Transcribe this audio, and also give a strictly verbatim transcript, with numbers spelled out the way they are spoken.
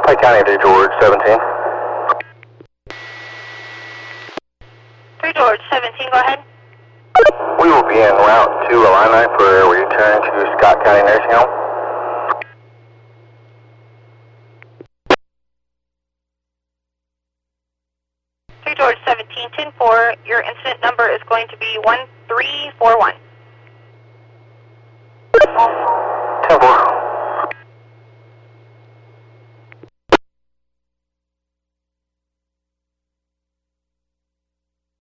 Pike County to George seventeen. three George seventeen, go ahead. We will be en route to Illini for a return to Scott County Nursing Home. three George seventeen, ten four, your incident number is going to be one three four one. ten four.